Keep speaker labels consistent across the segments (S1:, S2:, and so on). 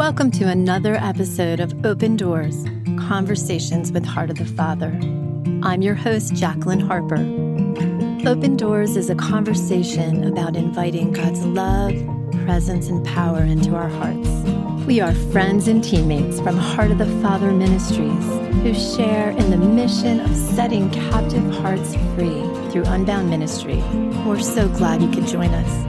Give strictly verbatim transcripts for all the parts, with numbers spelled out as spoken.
S1: Welcome to another episode of Open Doors, Conversations with Heart of the Father. I'm your host, Jacqueline Harper. Open Doors is a conversation about inviting God's love, presence, and power into our hearts. We are friends and teammates from Heart of the Father Ministries who share in the mission of setting captive hearts free through Unbound Ministry. We're so glad you could join us.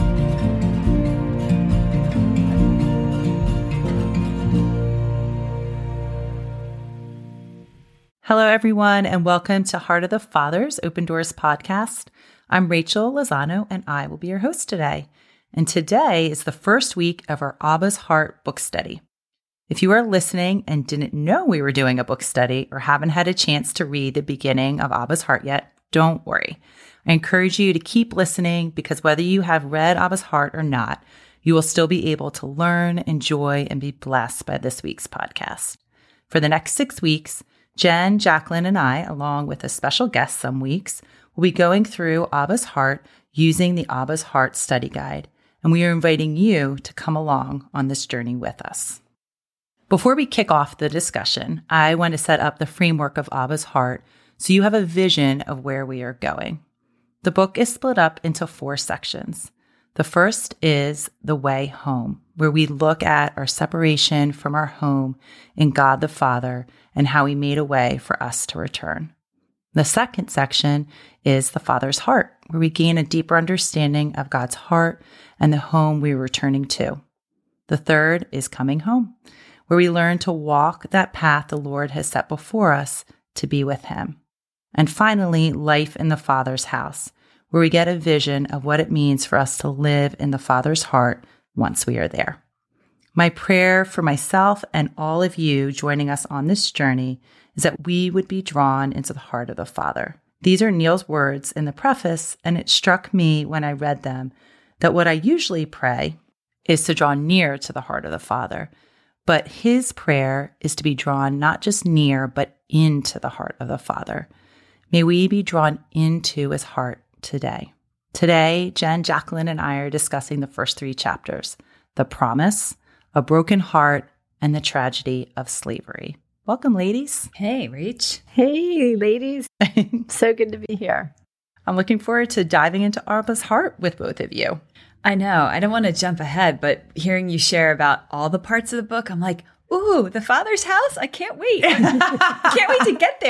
S2: Hello, everyone, and welcome to Heart of the Father's Open Doors podcast. I'm Rachel Lozano, and I will be your host today. And today is the first week of our Abba's Heart book study. If you are listening and didn't know we were doing a book study or haven't had a chance to read the beginning of Abba's Heart yet, don't worry. I encourage you to keep listening because whether you have read Abba's Heart or not, you will still be able to learn, enjoy, and be blessed by this week's podcast. For the next six weeks, Jen, Jacqueline, and I, along with a special guest some weeks, will be going through Abba's Heart using the Abba's Heart study guide, and we are inviting you to come along on this journey with us. Before we kick off the discussion, I want to set up the framework of Abba's Heart so you have a vision of where we are going. The book is split up into four sections. The first is The Way Home, where we look at our separation from our home in God the Father and how He made a way for us to return. The second section is The Father's Heart, where we gain a deeper understanding of God's heart and the home we are returning to. The third is Coming Home, where we learn to walk that path the Lord has set before us to be with Him. And finally, Life in the Father's House, where we get a vision of what it means for us to live in the Father's heart once we are there. My prayer for myself and all of you joining us on this journey is that we would be drawn into the heart of the Father. These are Neil's words in the preface, and it struck me when I read them that what I usually pray is to draw near to the heart of the Father, but his prayer is to be drawn not just near, but into the heart of the Father. May we be drawn into his heart today. Today, Jen, Jacqueline, and I are discussing the first three chapters, The Promise, A Broken Heart, and the Tragedy of Slavery. Welcome, ladies.
S3: Hey, Rach.
S1: Hey, ladies. So good to be here.
S2: I'm looking forward to diving into Abba's Heart with both of you.
S3: I know. I don't want to jump ahead, but hearing you share about all the parts of the book, I'm like, ooh, the Father's house? I can't wait. Can't wait to get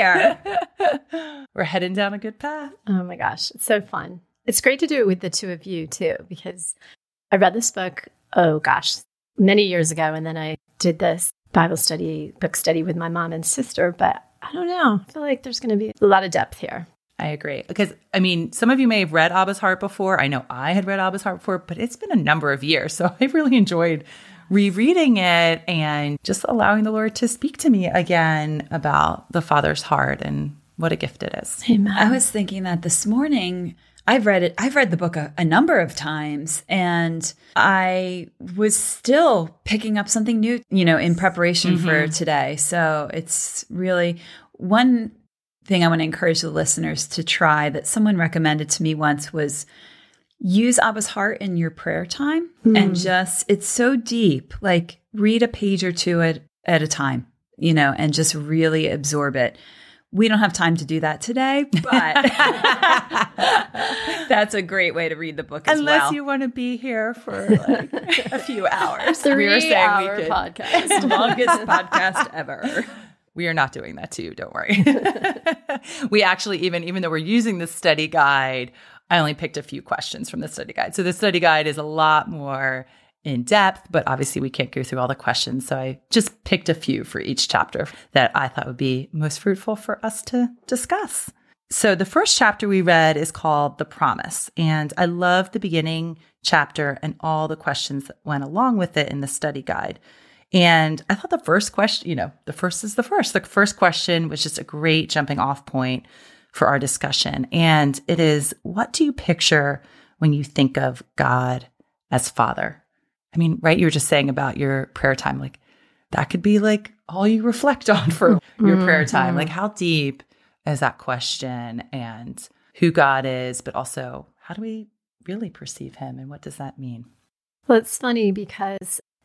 S3: there.
S2: We're heading down a good path.
S1: Oh my gosh, it's so fun. It's great to do it with the two of you too, because I read this book, oh gosh, many years ago, and then I did this Bible study, book study with my mom and sister, but I don't know. I feel like there's going to be a lot of depth here.
S2: I agree. Because, I mean, some of you may have read Abba's Heart before. I know I had read Abba's Heart before, but it's been a number of years. So I really enjoyed rereading it and just allowing the Lord to speak to me again about the Father's heart and what a gift it is.
S1: Amen.
S3: I was thinking that this morning. I've read it. I've read the book a, a number of times, and I was still picking up something new, you know, in preparation mm-hmm. for today. So it's really one thing I want to encourage the listeners to try that someone recommended to me once was use Abba's Heart in your prayer time mm. and just, it's so deep, like read a page or two at, at a time, you know, and just really absorb it. We don't have time to do that today, but that's a great way to read the book as
S2: Unless
S3: well.
S2: Unless you want to be here for like a few hours.
S1: Three
S2: we were saying
S1: hour
S2: we could.
S1: podcast.
S3: Longest podcast ever.
S2: We are not doing that to you, don't worry. We actually, even, even though we're using the study guide, I only picked a few questions from the study guide. So the study guide is a lot more in depth, but obviously we can't go through all the questions. So I just picked a few for each chapter that I thought would be most fruitful for us to discuss. So the first chapter we read is called The Promise. And I love the beginning chapter and all the questions that went along with it in the study guide. And I thought the first question, you know, the first is the first. The first question was just a great jumping off point for our discussion. And it is, what do you picture when you think of God as Father? I mean, right, you were just saying about your prayer time, like that could be like all you reflect on for mm-hmm. your prayer time. Like how deep is that question and who God is, but also how do we really perceive him and what does that mean?
S1: Well, it's funny because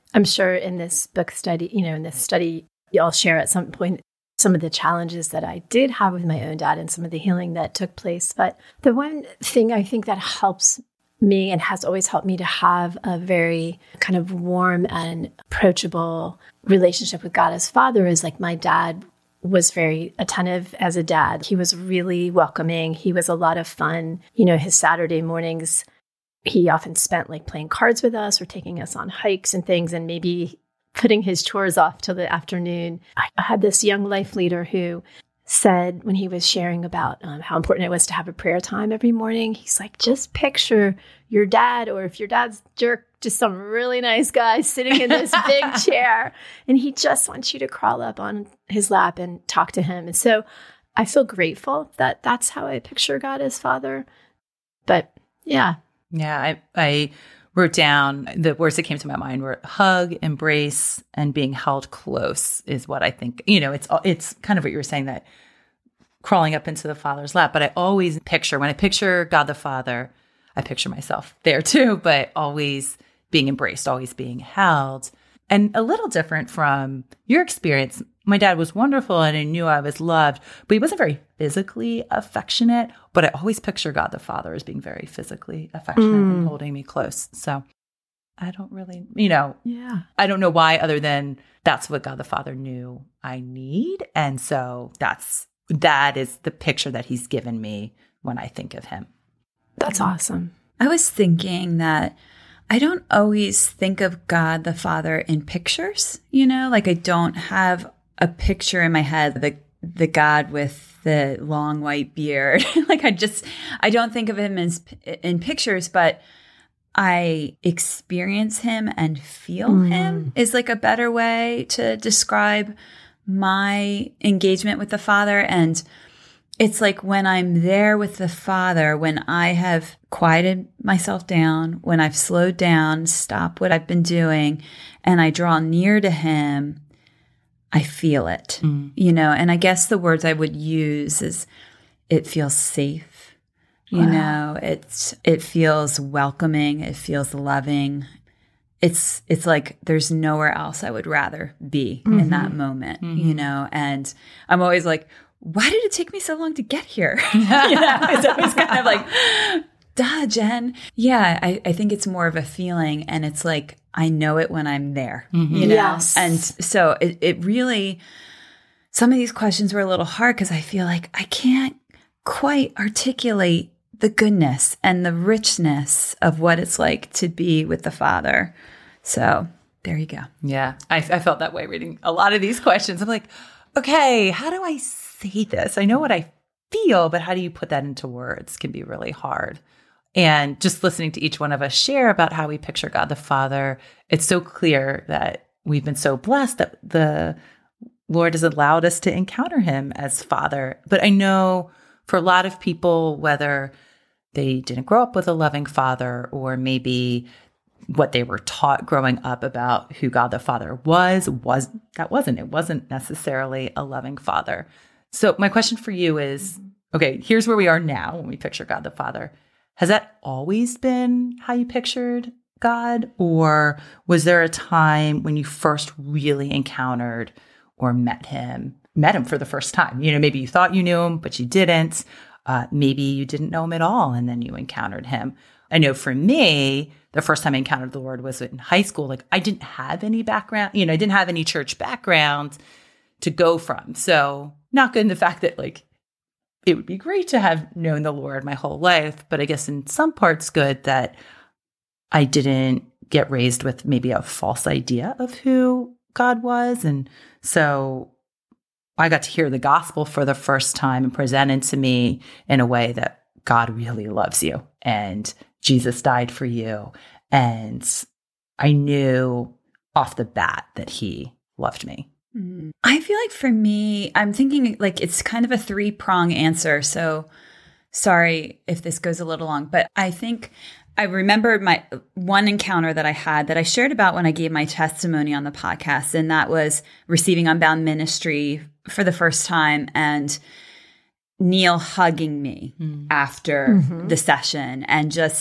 S1: I'm sure in this book study, you know, in this study, y'all share at some point some of the challenges that I did have with my own dad and some of the healing that took place. But the one thing I think that helps me and has always helped me to have a very kind of warm and approachable relationship with God as Father is like my dad was very attentive as a dad. He was really welcoming. He was a lot of fun. You know, his Saturday mornings, he often spent like playing cards with us or taking us on hikes and things, and maybe putting his chores off till the afternoon. I had this young life leader who said when he was sharing about um, how important it was to have a prayer time every morning, he's like, just picture your dad, or if your dad's jerk, just some really nice guy sitting in this big chair, and he just wants you to crawl up on his lap and talk to him. And so I feel grateful that that's how I picture God as Father. But yeah.
S2: Yeah, I, I wrote down the words that came to my mind were hug, embrace, and being held close is what I think. You know, it's it's kind of what you were saying, that crawling up into the Father's lap. But I always picture, when I picture God the Father, I picture myself there too, but always being embraced, always being held. And a little different from your experience. My dad was wonderful and I knew I was loved, but he wasn't very physically affectionate. But I always picture God the Father as being very physically affectionate mm. and holding me close. So I don't really, you know,
S1: yeah.
S2: I don't know why, other than that's what God the Father knew I need. And so that's, that is the picture that he's given me when I think of him.
S1: That's awesome.
S3: I was thinking that I don't always think of God the Father in pictures, you know, like I don't have a picture in my head, the the God with the long white beard. Like I just, I don't think of him as in pictures, but I experience him and feel mm. him is like a better way to describe my engagement with the Father. And it's like when I'm there with the Father, when I have quieted myself down, when I've slowed down, stopped what I've been doing, and I draw near to him, I feel it, mm. you know, and I guess the words I would use is it feels safe, you wow. know, it's, it feels welcoming. It feels loving. It's, it's like there's nowhere else I would rather be mm-hmm. in that moment, mm-hmm. you know, and I'm always like, why did it take me so long to get here? you know, it's always kind of like, duh, Jen. Yeah, I, I think it's more of a feeling, and it's like, I know it when I'm there, mm-hmm. you know?
S1: Yes.
S3: And so it, it really, some of these questions were a little hard because I feel like I can't quite articulate the goodness and the richness of what it's like to be with the Father. So there you go.
S2: Yeah, I, I felt that way reading a lot of these questions. I'm like, okay, how do I say this? I know what I feel, but how do you put that into words can be really hard. And just listening to each one of us share about how we picture God the Father, it's so clear that we've been so blessed that the Lord has allowed us to encounter him as Father. But I know for a lot of people, whether they didn't grow up with a loving father, or maybe what they were taught growing up about who God the Father was, was that wasn't, it wasn't necessarily a loving father. So my question for you is, okay, here's where we are now when we picture God the Father. Has that always been how you pictured God? Or was there a time when you first really encountered or met him, met him for the first time? You know, maybe you thought you knew him, but you didn't. Uh, maybe you didn't know him at all, and then you encountered him. I know for me, the first time I encountered the Lord was in high school. Like I didn't have any background, you know, I didn't have any church background to go from. So not good in the fact that like, it would be great to have known the Lord my whole life, but I guess in some parts good that I didn't get raised with maybe a false idea of who God was. And so I got to hear the gospel for the first time and presented to me in a way that God really loves you and Jesus died for you. And I knew off the bat that he loved me.
S3: I feel like for me, I'm thinking like it's kind of a three-prong answer. So sorry if this goes a little long, but I think I remember my one encounter that I had that I shared about when I gave my testimony on the podcast, and that was receiving Unbound Ministry for the first time and Neil hugging me mm. after mm-hmm. the session and just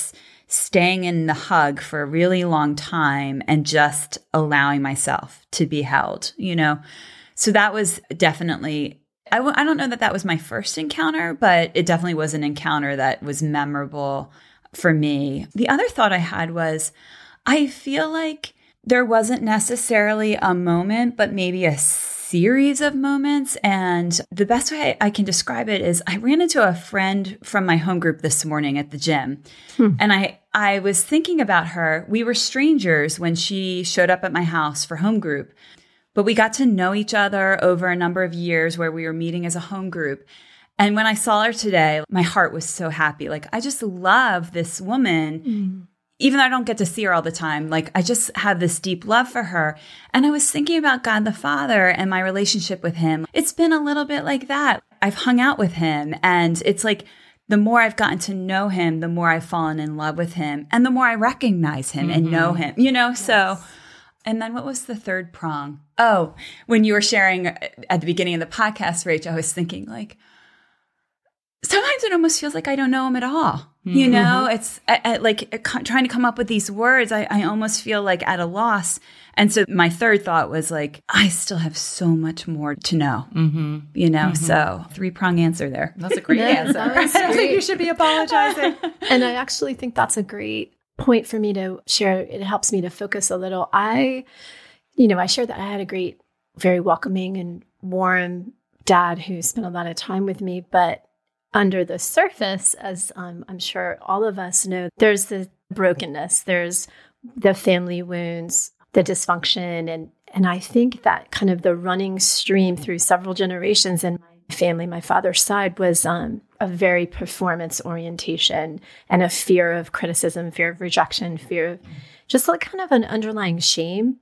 S3: staying in the hug for a really long time and just allowing myself to be held, you know? So that was definitely, I w- I don't know that that was my first encounter, but it definitely was an encounter that was memorable for me. The other thought I had was, I feel like there wasn't necessarily a moment, but maybe a series of moments. And the best way I can describe it is I ran into a friend from my home group this morning at the gym. Hmm. And I, I was thinking about her. We were strangers when she showed up at my house for home group, but we got to know each other over a number of years where we were meeting as a home group. And when I saw her today, my heart was so happy. Like, I just love this woman. Mm. Even though I don't get to see her all the time, like I just have this deep love for her. And I was thinking about God the Father and my relationship with him. It's been a little bit like that. I've hung out with him, and it's like the more I've gotten to know him, the more I've fallen in love with him, and the more I recognize him mm-hmm. and know him, you know? Yes. So, and then what was the third prong? Oh, when you were sharing at the beginning of the podcast, Rach, I was thinking like, sometimes it almost feels like I don't know him at all. Mm-hmm. You know, it's I, I, like trying to come up with these words. I, I almost feel like at a loss. And so my third thought was like, I still have so much more to know, mm-hmm. you know, mm-hmm. so three prong answer there.
S2: That's a great
S1: no,
S2: answer. I don't
S1: great.
S2: think you should be apologizing.
S1: And I actually think that's a great point for me to share. It helps me to focus a little. I, you know, I shared that I had a great, very welcoming and warm dad who spent a lot of time with me, but under the surface, as um, I'm sure all of us know, there's the brokenness, there's the family wounds, the dysfunction. And, and I think that kind of the running stream through several generations in my family, my father's side, was um, a very performance orientation and a fear of criticism, fear of rejection, fear of just like kind of an underlying shame.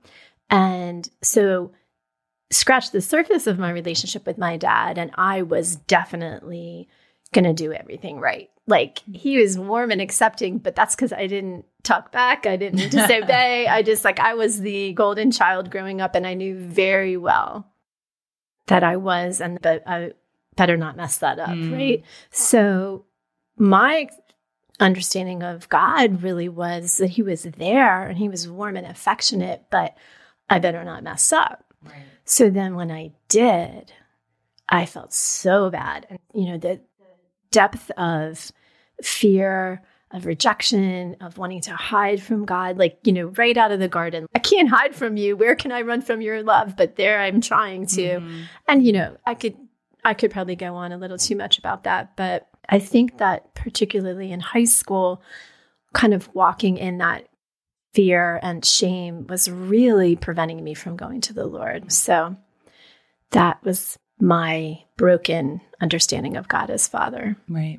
S1: And so scratch the surface of my relationship with my dad, and I was definitely going to do everything right. Like, he was warm and accepting, but that's because I didn't talk back. I didn't disobey. I just like, I was the golden child growing up, and I knew very well that I was, and but I better not mess that up. Mm. Right. So my understanding of God really was that he was there and he was warm and affectionate, but I better not mess up. Right. So then when I did, I felt so bad. And, you know, the depth of fear, of rejection, of wanting to hide from God, like, you know, right out of the garden. I can't hide from you. Where can I run from your love? But there I'm trying to. Mm-hmm. And, you know, I could, I could probably go on a little too much about that. But I think that particularly in high school, kind of walking in that fear and shame was really preventing me from going to the Lord. So that was my broken understanding of God as Father.
S2: Right.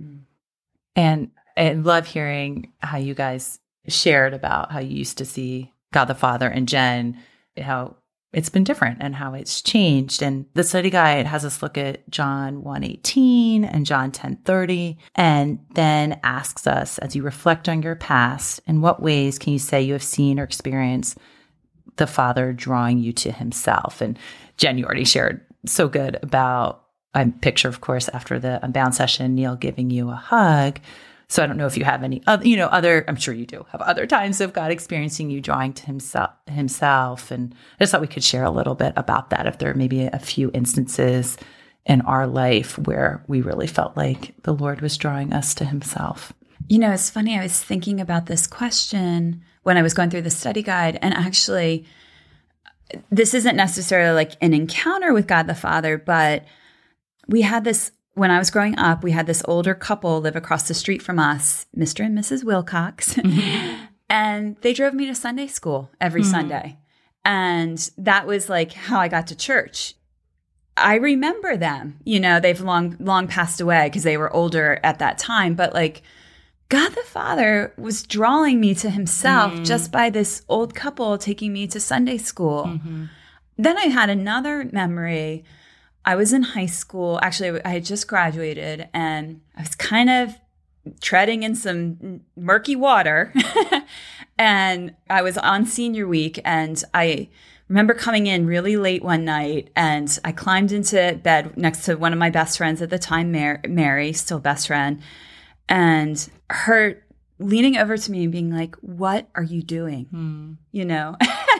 S2: And I love hearing how you guys shared about how you used to see God the Father, and Jen, how it's been different and how it's changed. And the study guide has us look at John one eighteen and John ten thirty, and then asks us, as you reflect on your past, in what ways can you say you have seen or experienced the Father drawing you to himself? And Jen, you already shared so good about, I picture, of course, after the Unbound session, Neil giving you a hug. So I don't know if you have any other, you know, other, I'm sure you do have other times of God experiencing you drawing to himself, himself. And I just thought we could share a little bit about that, if there are maybe a few instances in our life where we really felt like the Lord was drawing us to himself.
S3: You know, it's funny. I was thinking about this question when I was going through the study guide, and actually, this isn't necessarily like an encounter with God the Father, but we had this, when I was growing up, we had this older couple live across the street from us, Mister and Missus Wilcox, mm-hmm. and they drove me to Sunday school every mm-hmm. Sunday. And that was like how I got to church. I remember them, you know, they've long, long passed away because they were older at that time, but like God the Father was drawing me to himself mm. just by this old couple taking me to Sunday school. Mm-hmm. Then I had another memory. I was in high school. Actually, I had just graduated, and I was kind of treading in some murky water. And I was on senior week, and I remember coming in really late one night, and I climbed into bed next to one of my best friends at the time, Mary, still best friend. And her leaning over to me and being like, what are you doing?
S2: Hmm.
S3: You know?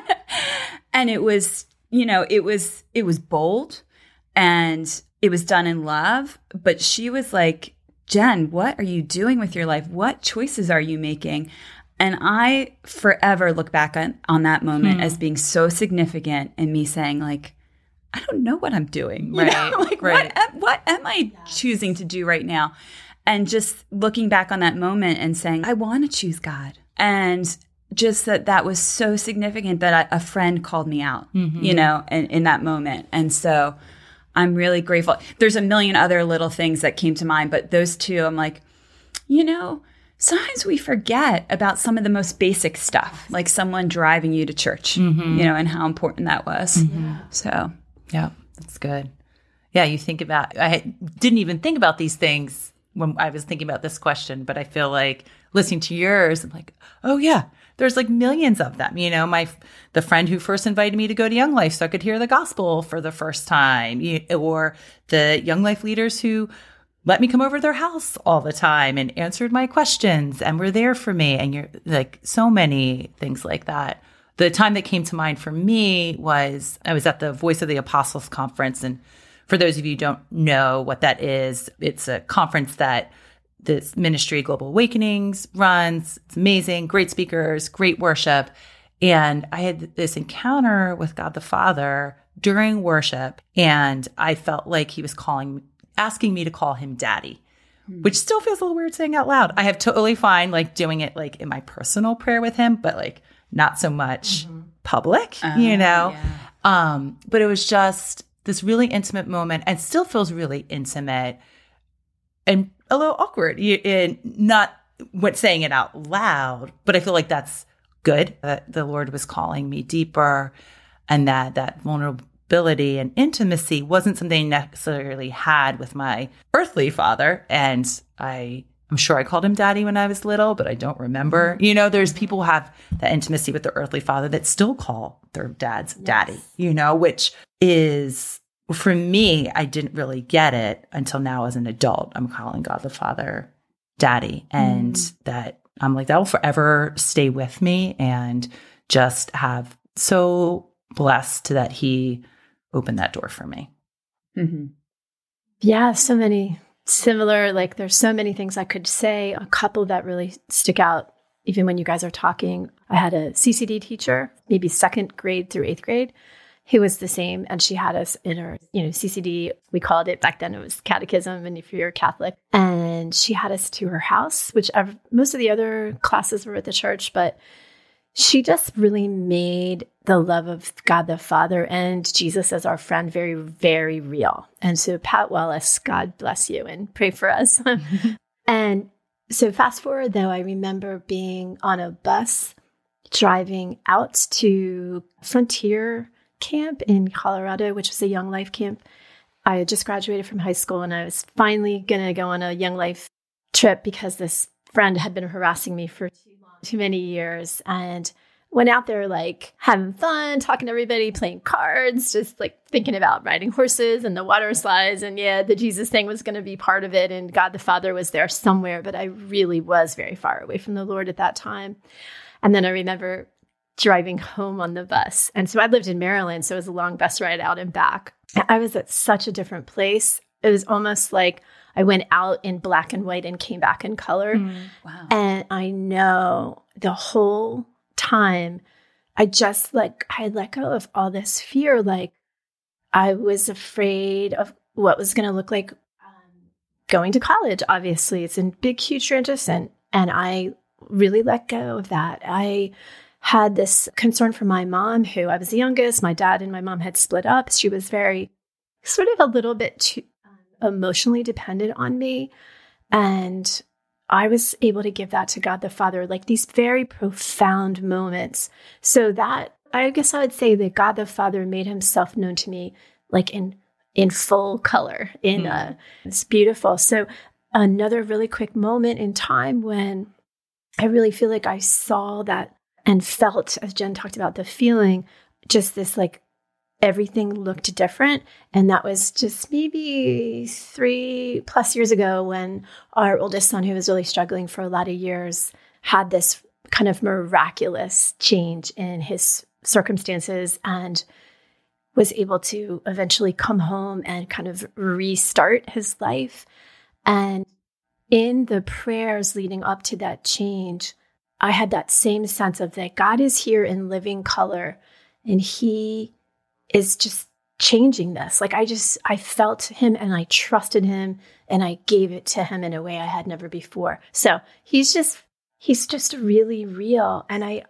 S3: And it was, you know, it was, it was bold and it was done in love, but she was like, Jen, what are you doing with your life? What choices are you making? And I forever look back on, on that moment hmm. as being so significant and me saying like, I don't know what I'm doing. You
S2: right.
S3: know? Like,
S2: right.
S3: what, what am I yes. choosing to do right now? And just looking back on that moment and saying, I want to choose God. And just that that was so significant that I, a friend called me out, mm-hmm. you know, in, in that moment. And so I'm really grateful. There's a million other little things that came to mind, but those two, I'm like, you know, sometimes we forget about some of the most basic stuff, like someone driving you to church, mm-hmm. you know, and how important that was. Mm-hmm. So,
S2: yeah, that's good. Yeah, you think about, I didn't even think about these things when I was thinking about this question, but I feel like listening to yours, I'm like, oh yeah, there's like millions of them. You know, my the friend who first invited me to go to Young Life so I could hear the gospel for the first time, or the Young Life leaders who let me come over to their house all the time and answered my questions and were there for me. And you're like so many things like that. The time that came to mind for me was I was at the Voice of the Apostles conference. And for those of you who don't know what that is, it's a conference that this ministry, Global Awakenings, runs. It's amazing, great speakers, great worship. And I had this encounter with God the Father during worship, and I felt like he was calling, asking me to call him Daddy, hmm. which still feels a little weird saying out loud. I have totally fine like doing it like in my personal prayer with him, but like not so much mm-hmm. public, uh, you know? Yeah. Um, but it was just this really intimate moment, and still feels really intimate and a little awkward, in not what saying it out loud, but I feel like that's good, that the Lord was calling me deeper, and that that vulnerability and intimacy wasn't something I necessarily had with my earthly father. And I, I'm sure I called him Daddy when I was little, but I don't remember. You know, there's people who have that intimacy with their earthly father that still call their dads yes. Daddy, you know, which is, for me, I didn't really get it until now as an adult. I'm calling God the Father Daddy. And mm. that I'm like, that will forever stay with me, and just have so blessed that he opened that door for me.
S1: Mm-hmm. Yeah, so many similar, like there's so many things I could say. A couple that really stick out, even when you guys are talking. I had a C C D teacher, maybe second grade through eighth grade, who was the same. And she had us in her, you know, C C D, we called it, back then it was catechism, and if you're Catholic. And she had us to her house, which I've, most of the other classes were at the church, but she just really made the love of God the Father and Jesus as our friend very, very real. And so Pat Wallace, God bless you and pray for us. And so fast forward though, I remember being on a bus driving out to Frontier Camp in Colorado, which was a Young Life camp. I had just graduated from high school, and I was finally going to go on a Young Life trip because this friend had been harassing me for too long, too many years, and went out there like having fun, talking to everybody, playing cards, just like thinking about riding horses and the water slides. And yeah, the Jesus thing was going to be part of it, and God the Father was there somewhere, but I really was very far away from the Lord at that time. And then I remember driving home on the bus. And so I lived in Maryland, so it was a long bus ride out and back. I was at such a different place. It was almost like I went out in black and white and came back in color. Mm, wow. And I know the whole time, I just like, I had let go of all this fear. Like I was afraid of what was going to look like um, going to college. Obviously, it's a big, huge transition. And I really let go of that. I had this concern for my mom, who I was the youngest. My dad and my mom had split up. She was very sort of a little bit too um, emotionally dependent on me. And I was able to give that to God the Father, like these very profound moments. So that, I guess I would say that God the Father made himself known to me like in in full color. In mm. uh, it's beautiful. So another really quick moment in time when I really feel like I saw that and felt, as Jen talked about, the feeling, just this like everything looked different. And that was just maybe three plus years ago when our oldest son, who was really struggling for a lot of years, had this kind of miraculous change in his circumstances and was able to eventually come home and kind of restart his life. And in the prayers leading up to that change, I had that same sense of that God is here in living color and he is just changing this. Like I just, I felt him and I trusted him and I gave it to him in a way I had never before. So he's just, he's just really real. And I,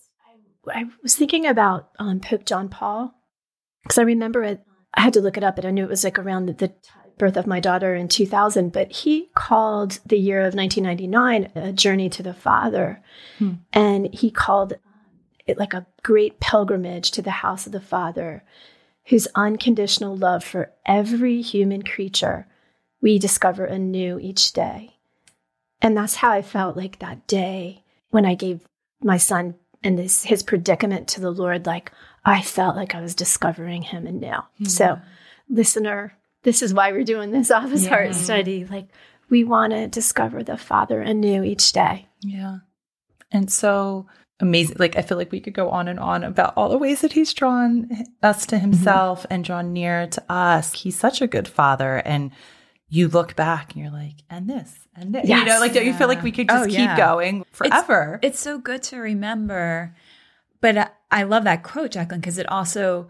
S1: I, I was thinking about um, Pope John Paul, because I remember it, I had to look it up, but I knew it was like around the, the birth of my daughter in two thousand, but he called the year of nineteen ninety-nine a journey to the Father. Hmm. And he called it like a great pilgrimage to the house of the Father, whose unconditional love for every human creature we discover anew each day. And that's how I felt like that day when I gave my son and this, his predicament to the Lord. Like I felt like I was discovering him anew. Mm-hmm. So listener, this is why we're doing this Abba's yeah. Heart study. Like we want to discover the Father anew each day.
S2: Yeah. And so amazing. Like, I feel like we could go on and on about all the ways that he's drawn us to himself mm-hmm. and drawn near to us. He's such a good father. And you look back and you're like, and this, and this, yes. you know, like, don't yeah. you feel like we could just oh, keep yeah. going forever?
S3: It's, it's so good to remember. But I, I love that quote, Jacqueline, because it also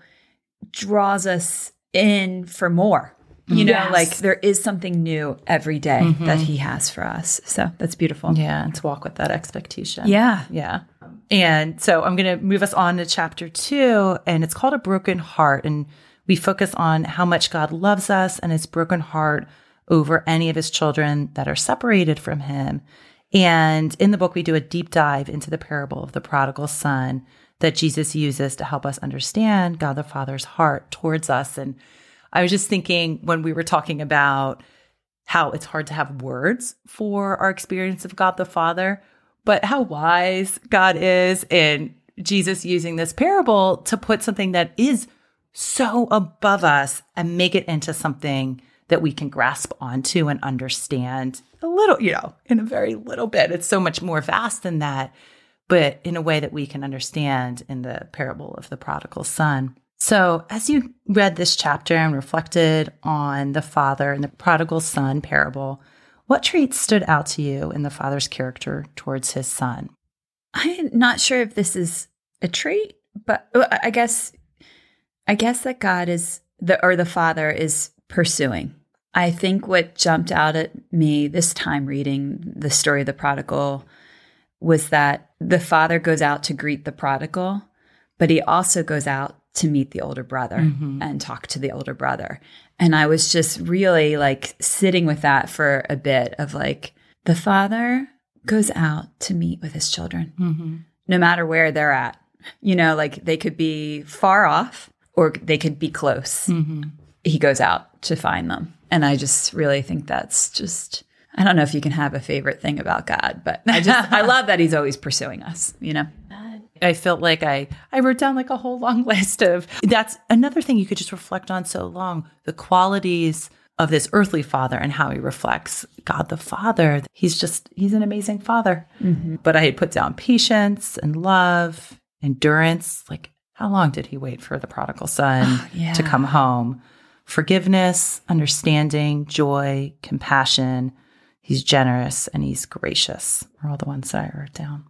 S3: draws us in for more. You know, yes. like there is something new every day mm-hmm. that he has for us. So that's beautiful.
S2: Yeah. And to walk with that expectation.
S3: Yeah.
S2: Yeah. And so I'm going to move us on to chapter two, and it's called A Broken Heart. And we focus on how much God loves us and his broken heart over any of his children that are separated from him. And in the book, we do a deep dive into the parable of the prodigal son that Jesus uses to help us understand God the Father's heart towards us. And I was just thinking when we were talking about how it's hard to have words for our experience of God the Father, but how wise God is in Jesus using this parable to put something that is so above us and make it into something that we can grasp onto and understand a little, you know, in a very little bit. It's so much more vast than that, but in a way that we can understand in the parable of the prodigal son. So as you read this chapter and reflected on the father and the prodigal son parable, what traits stood out to you in the father's character towards his son?
S3: I'm not sure if this is a trait, but I guess I guess that God is the or the father is pursuing. I think what jumped out at me this time reading the story of the prodigal was that the father goes out to greet the prodigal, but he also goes out to meet the older brother mm-hmm. and talk to the older brother. And I was just really like sitting with that for a bit of like, the father goes out to meet with his children, mm-hmm. no matter where they're at. You know, like they could be far off or they could be close. Mm-hmm. He goes out to find them. And I just really think that's just, I don't know if you can have a favorite thing about God, but I just, I love that he's always pursuing us, you know?
S2: I felt like I, I wrote down like a whole long list of, that's another thing you could just reflect on so long, the qualities of this earthly father and how he reflects God the Father. He's just, he's an amazing father. Mm-hmm. But I had put down patience and love, endurance. Like how long did he wait for the prodigal son oh, yeah. to come home? Forgiveness, understanding, joy, compassion. He's generous and he's gracious are all the ones that I wrote down.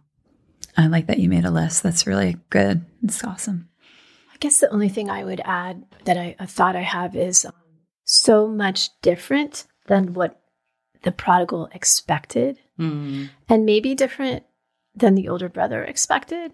S3: I like that you made a list. That's really good. It's awesome.
S1: I guess the only thing I would add that I, I thought I have is um, so much different than what the prodigal expected, mm. and maybe different than the older brother expected.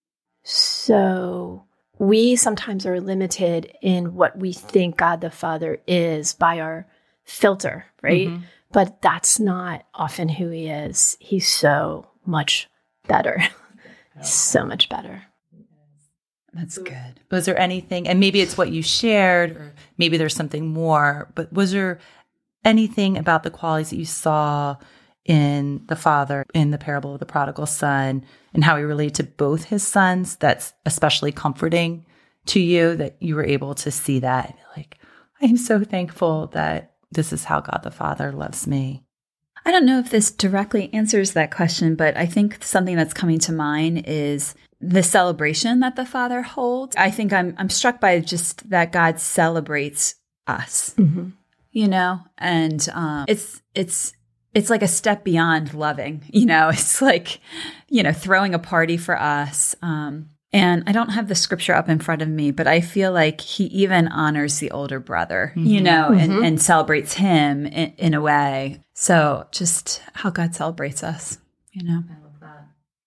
S1: So we sometimes are limited in what we think God the Father is by our filter, right? Mm-hmm. But that's not often who he is. He's so much better. So much better.
S3: That's good.
S2: Was there anything, and maybe it's what you shared, or maybe there's something more, but was there anything about the qualities that you saw in the father, in the parable of the prodigal son, and how he related to both his sons that's especially comforting to you, that you were able to see that and be like, I am so thankful that this is how God the Father loves me?
S3: I don't know if this directly answers that question, but I think something that's coming to mind is the celebration that the Father holds. I think I'm I'm struck by just that God celebrates us, mm-hmm. you know, and um, it's it's it's like a step beyond loving, you know. It's like, you know, throwing a party for us. Um, and I don't have the scripture up in front of me, but I feel like he even honors the older brother, mm-hmm. you know, mm-hmm. and, and celebrates him in, in a way. So just how God celebrates us, you know.
S2: I love that.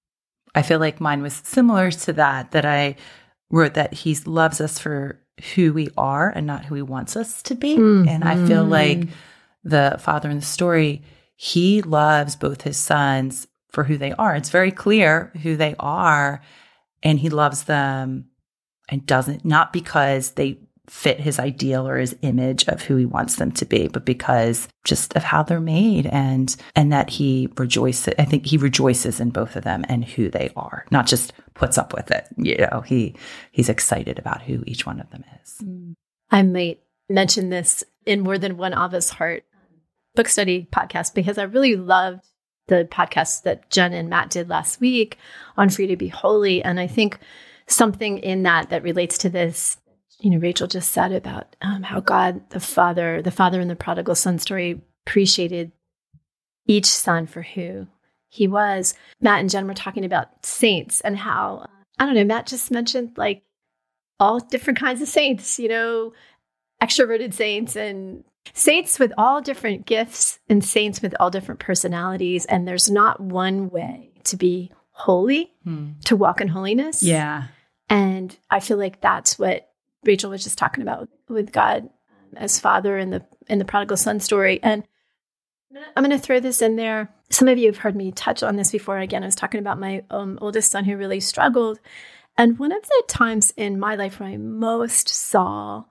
S2: I feel like mine was similar to that, that I wrote that he loves us for who we are and not who he wants us to be. Mm-hmm. And I feel like the Father in the story, he loves both his sons for who they are. It's very clear who they are. And he loves them and doesn't, not because they fit his ideal or his image of who he wants them to be, but because just of how they're made, and and that he rejoices. I think he rejoices in both of them and who they are, not just puts up with it. You know, he he's excited about who each one of them is.
S1: I might mention this in more than one Abba's Heart book study podcast, because I really loved the podcast that Jen and Matt did last week on Free to Be Holy. And I think something in that that relates to this, you know, Rachel just said about um, how God, the Father, the Father in the prodigal son story, appreciated each son for who he was. Matt and Jen were talking about saints and how, I don't know, Matt just mentioned like all different kinds of saints, you know, extroverted saints and saints with all different gifts and saints with all different personalities. And there's not one way to be holy, hmm. to walk in holiness.
S3: Yeah.
S1: And I feel like that's what Rachel was just talking about with God as Father in the in the prodigal son story. And I'm going to throw this in there. Some of you have heard me touch on this before. Again, I was talking about my um, oldest son who really struggled. And one of the times in my life where I most saw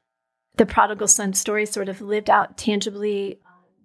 S1: the prodigal son story sort of lived out tangibly,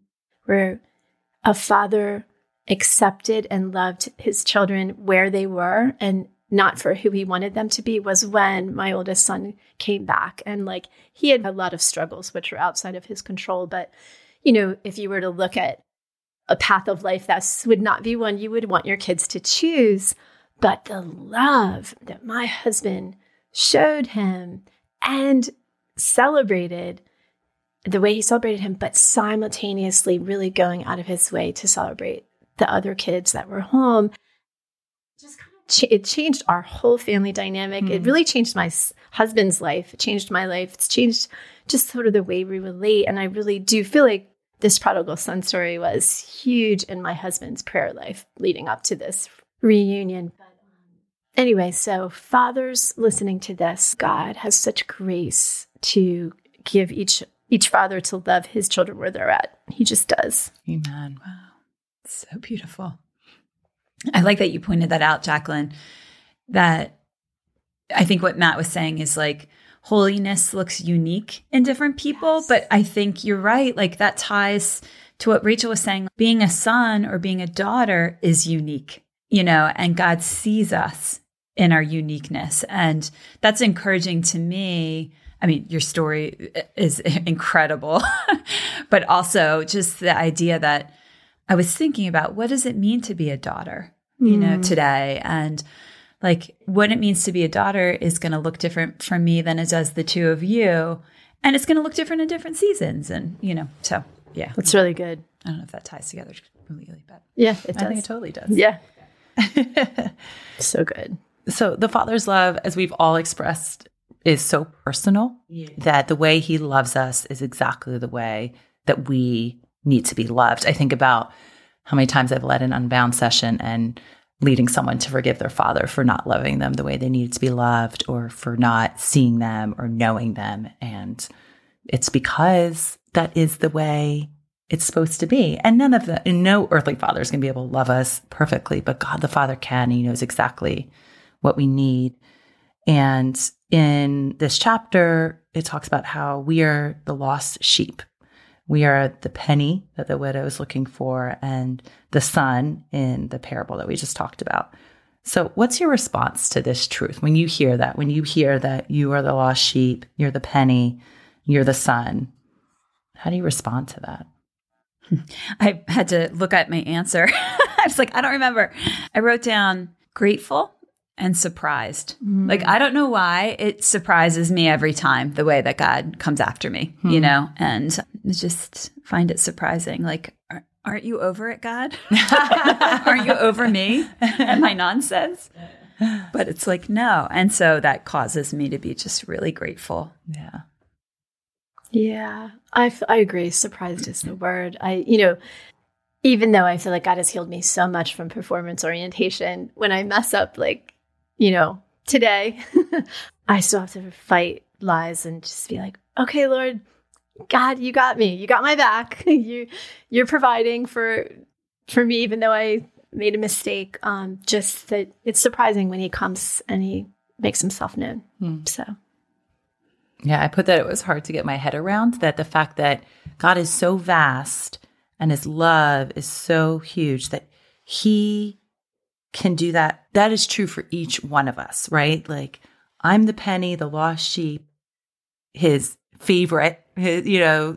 S1: where a father accepted and loved his children where they were and not for who he wanted them to be, was when my oldest son came back. And like, he had a lot of struggles, which were outside of his control. But, you know, if you were to look at a path of life, that would not be one you would want your kids to choose. But the love that my husband showed him and celebrated, the way he celebrated him, but simultaneously really going out of his way to celebrate the other kids that were home, just kind of ch- it changed our whole family dynamic. Mm. It really changed my s- husband's life. It changed my life. It's changed just sort of the way we relate. And I really do feel like this prodigal son story was huge in my husband's prayer life leading up to this reunion. Anyway, so fathers listening to this, God has such grace to give each each father to love his children where they're at. He just does.
S3: Amen. Wow. So beautiful. I like that you pointed that out, Jacqueline, that I think what Matt was saying is like holiness looks unique in different people, yes. But I think you're right. Like that ties to what Rachel was saying. Being a son or being a daughter is unique, you know, and God sees us in our uniqueness. And that's encouraging to me. I mean, your story is incredible, but also just the idea that I was thinking about, what does it mean to be a daughter, you mm. know, today? And like what it means to be a daughter is going to look different from me than it does the two of you. And it's going to look different in different seasons. And, you know, so yeah.
S1: That's really good.
S3: I don't know if that ties together completely, but
S1: yeah, it does.
S2: I think it totally does.
S1: Yeah. So good.
S2: So the Father's love, as we've all expressed, is so personal yeah. that the way he loves us is exactly the way that we need to be loved. I think about how many times I've led an Unbound session and leading someone to forgive their father for not loving them the way they needed to be loved, or for not seeing them or knowing them. And it's because that is the way it's supposed to be. And none of the, and no earthly father is going to be able to love us perfectly, but God the Father can. He knows exactly what we need. And in this chapter, it talks about how we are the lost sheep. We are the penny that the widow is looking for, and the son in the parable that we just talked about. So what's your response to this truth? When you hear that, when you hear that you are the lost sheep, you're the penny, you're the son, how do you respond to that?
S3: I had to look at my answer. I was like, I don't remember. I wrote down grateful and surprised. Mm. Like, I don't know why it surprises me every time the way that God comes after me, mm. you know, and I just find it surprising. Like, aren't you over it, God? Aren't you over me and my nonsense? But it's like, no. And so that causes me to be just really grateful.
S2: Yeah.
S1: Yeah, I, f- I agree. Surprised is the word. I, you know, even though I feel like God has healed me so much from performance orientation, when I mess up, like, you know, today, I still have to fight lies and just be like, okay, Lord, God, you got me. You got my back. you, you're providing for, for me, even though I made a mistake. Um, just that it's surprising when he comes and he makes himself known. Hmm. So.
S2: Yeah, I put that it was hard to get my head around, that the fact that God is so vast and his love is so huge that he can do that. That is true for each one of us, right? Like, I'm the penny, the lost sheep, his favorite, his, you know,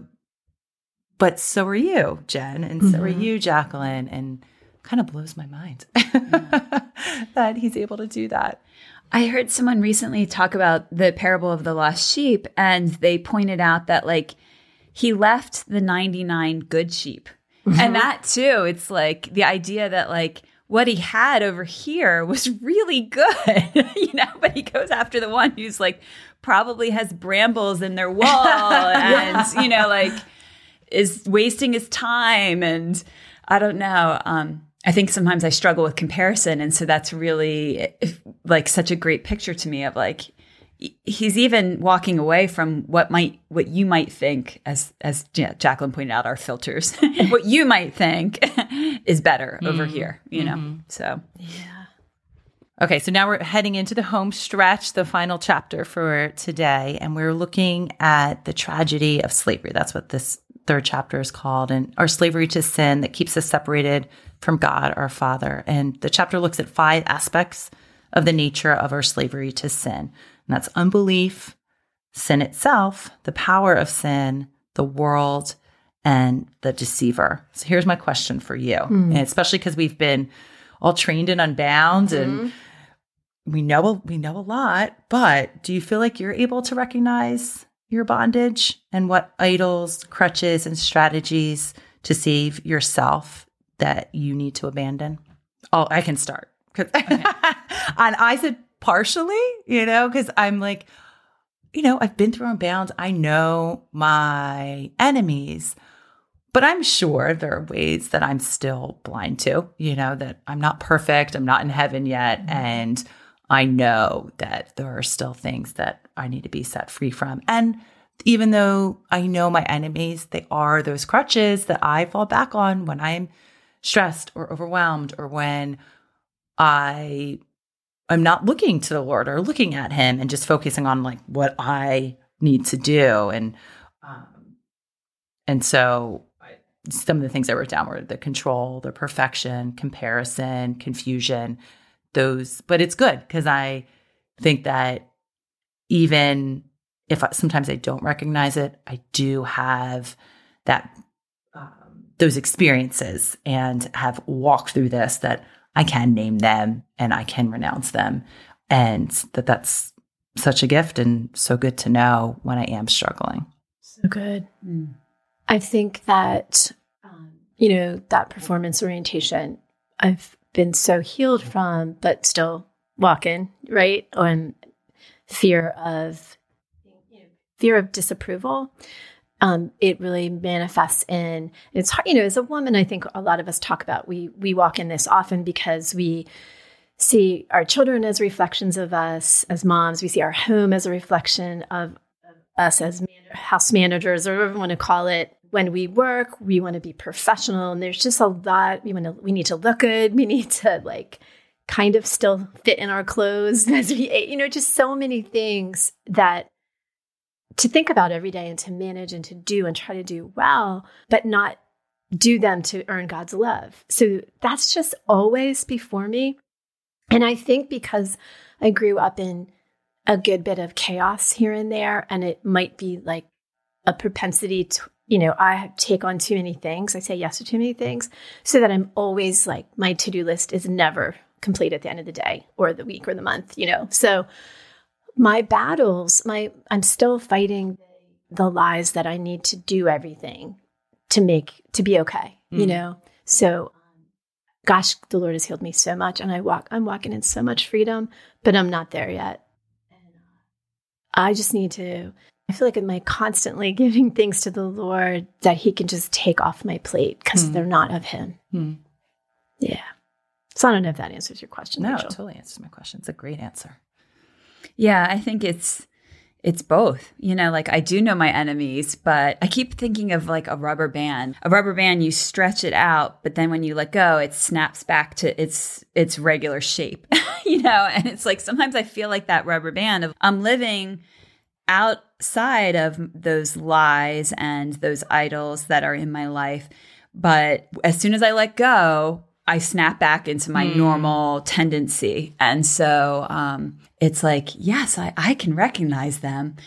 S2: but so are you, Jen, and so mm-hmm. are you, Jacqueline, and kind of blows my mind mm-hmm. that he's able to do that.
S3: I heard someone recently talk about the parable of the lost sheep, and they pointed out that, like, he left the ninety-nine good sheep. Mm-hmm. And that too, it's like the idea that, like, what he had over here was really good, you know, but he goes after the one who's, like, probably has brambles in their wall and, yeah. you know, like, is wasting his time. And I don't know. Um, I think sometimes I struggle with comparison. And so that's really like such a great picture to me of, like, he's even walking away from what might, what you might think, as, as Jacqueline pointed out, our filters, what you might think is better mm-hmm. over here, you know? Mm-hmm. So,
S1: yeah.
S2: Okay. So now we're heading into the home stretch, the final chapter for today. And we're looking at the tragedy of slavery. That's what this third chapter is called, and our slavery to sin that keeps us separated from God, our Father. And the chapter looks at five aspects of the nature of our slavery to sin. And that's unbelief, sin itself, the power of sin, the world, and the deceiver. So here's my question for you, mm. and especially because we've been all trained in Unbound mm-hmm. and we know we know a lot, but do you feel like you're able to recognize your bondage and what idols, crutches, and strategies to save yourself that you need to abandon? Oh, I can start. Okay. And I said partially, you know, because I'm like, you know, I've been through Unbound. I know my enemies, but I'm sure there are ways that I'm still blind to, you know, that I'm not perfect. I'm not in heaven yet. Mm-hmm. And I know that there are still things that I need to be set free from. And even though I know my enemies, they are those crutches that I fall back on when I'm stressed or overwhelmed, or when I am not looking to the Lord or looking at him and just focusing on, like, what I need to do. And, um, and so I, some of the things I wrote down were the control, the perfection, comparison, confusion, those, but it's good because I think that even if I, sometimes I don't recognize it, I do have that, um, those experiences and have walked through this, that I can name them and I can renounce them. And that that's such a gift and so good to know when I am struggling.
S1: So good. Mm. I think that, um, you know, that performance orientation, I've been so healed from, but still walking, right? On fear of, you know, fear of disapproval. Um, it really manifests in, it's hard, you know, as a woman, I think a lot of us talk about, we, we walk in this often because we see our children as reflections of us as moms. We see our home as a reflection of, of us as man- house managers, or whatever you want to call it. When we work, we want to be professional, and there's just a lot. We want to, we need to look good. We need to, like, kind of still fit in our clothes as we, you know, just so many things that to think about every day and to manage and to do and try to do well, but not do them to earn God's love. So that's just always before me. And I think because I grew up in a good bit of chaos here and there, and it might be like a propensity to, you know, I take on too many things. I say yes to too many things so that I'm always like, my to-do list is never complete at the end of the day or the week or the month, you know? So my battles, my, I'm still fighting the lies that I need to do everything to make, to be okay, mm. you know? So gosh, the Lord has healed me so much, and I walk, I'm walking in so much freedom, but I'm not there yet. And I just need to, I feel like am I constantly giving things to the Lord that he can just take off my plate because mm. they're not of him. Mm. Yeah. So I don't know if that answers your question.
S2: No,
S1: Rachel.
S2: It totally answers my question. It's a great answer.
S3: Yeah, I think it's, It's both. You know, like I do know my enemies, but I keep thinking of like a rubber band. A rubber band, you stretch it out, but then when you let go, it snaps back to its its regular shape, you know? And it's like sometimes I feel like that rubber band of I'm living outside of those lies and those idols that are in my life. But as soon as I let go, I snap back into my mm. normal tendency. And so um, it's like, yes, I, I can recognize them.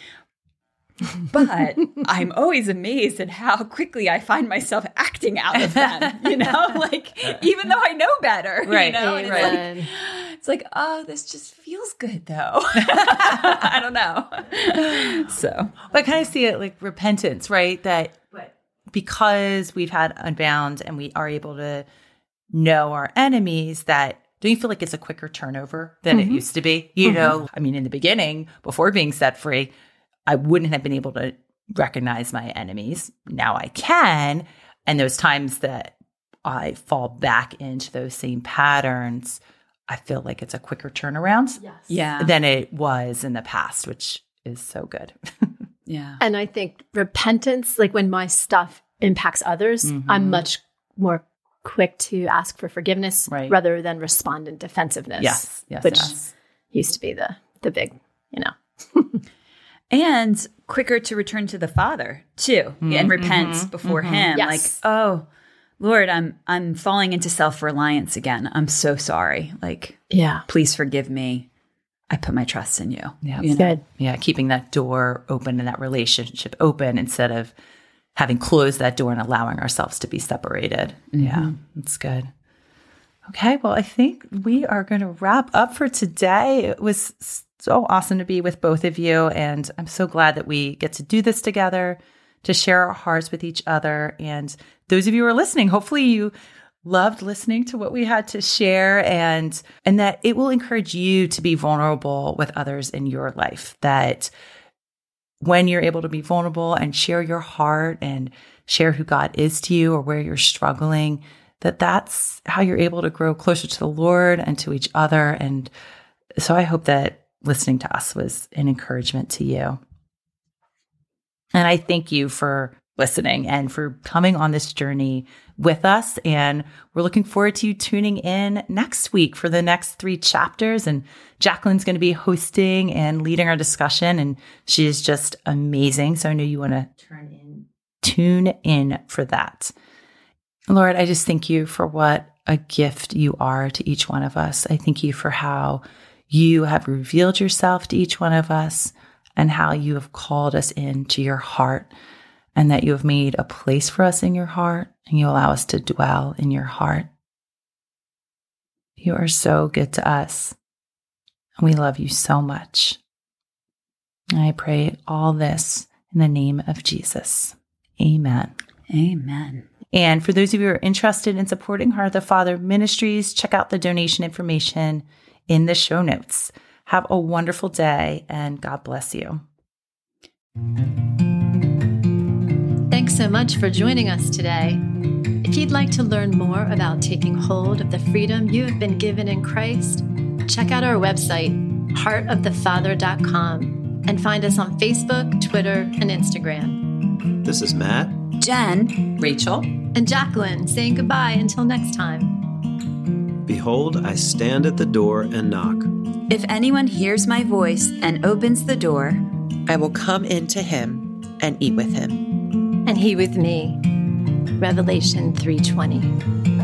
S3: But I'm always amazed at how quickly I find myself acting out of them, you know, like even though I know better,
S2: right.
S3: you know, and it's,
S1: right.
S3: like, it's like, oh, this just feels good though. I don't know. So,
S2: but I kind of see it like repentance, right? That because we've had Unbound and we are able to know our enemies, that don't you feel like it's a quicker turnover than mm-hmm. it used to be? You mm-hmm. know, I mean, in the beginning, before being set free, I wouldn't have been able to recognize my enemies. Now I can. And those times that I fall back into those same patterns, I feel like it's a quicker turnaround
S1: yes.
S3: yeah.
S2: than it was in the past, which is so good.
S3: yeah.
S1: And I think repentance, like when my stuff impacts others, mm-hmm. I'm much more quick to ask for forgiveness
S2: right.
S1: rather than respond in defensiveness.
S2: Yes, yes,
S1: which
S2: yes.
S1: used to be the the big, you know.
S3: And quicker to return to the Father too, mm-hmm. and repent mm-hmm. before mm-hmm. Him.
S1: Yes.
S3: Like, oh, Lord, I'm I'm falling into self-reliance again. I'm so sorry. Like,
S1: yeah,
S3: please forgive me. I put my trust in you.
S2: Yeah,
S3: you know?
S1: Good.
S2: Yeah, keeping that door open and that relationship open instead of having closed that door and allowing ourselves to be separated. Mm-hmm. Yeah, that's good. Okay, well, I think we are going to wrap up for today. It was so awesome to be with both of you, and I'm so glad that we get to do this together, to share our hearts with each other. And those of you who are listening, hopefully you loved listening to what we had to share, and and that it will encourage you to be vulnerable with others in your life, that when you're able to be vulnerable and share your heart and share who God is to you or where you're struggling, that that's how you're able to grow closer to the Lord and to each other. And so I hope that listening to us was an encouragement to you. And I thank you for listening and for coming on this journey with us. And we're looking forward to you tuning in next week for the next three chapters. And Jacqueline's going to be hosting and leading our discussion, and she is just amazing. So I know you want to turn in, tune in for that. Lord, I just thank you for what a gift you are to each one of us. I thank you for how you have revealed yourself to each one of us and how you have called us into your heart, and that you have made a place for us in your heart, and you allow us to dwell in your heart. You are so good to us, and we love you so much. And I pray all this in the name of Jesus. Amen.
S3: Amen.
S2: And for those of you who are interested in supporting Heart of the Father Ministries, check out the donation information in the show notes. Have a wonderful day, and God bless you.
S1: Thanks so much for joining us today. If you'd like to learn more about taking hold of the freedom you have been given in Christ, check out our website, heart of the father dot com, and find us on Facebook, Twitter, and Instagram.
S4: This is Matt,
S3: Jen,
S2: Rachel,
S1: and Jacqueline saying goodbye until next time.
S4: Behold, I stand at the door and knock.
S3: If anyone hears my voice and opens the door,
S5: I will come in to him and eat with him,
S1: and he with me. Revelation three twenty.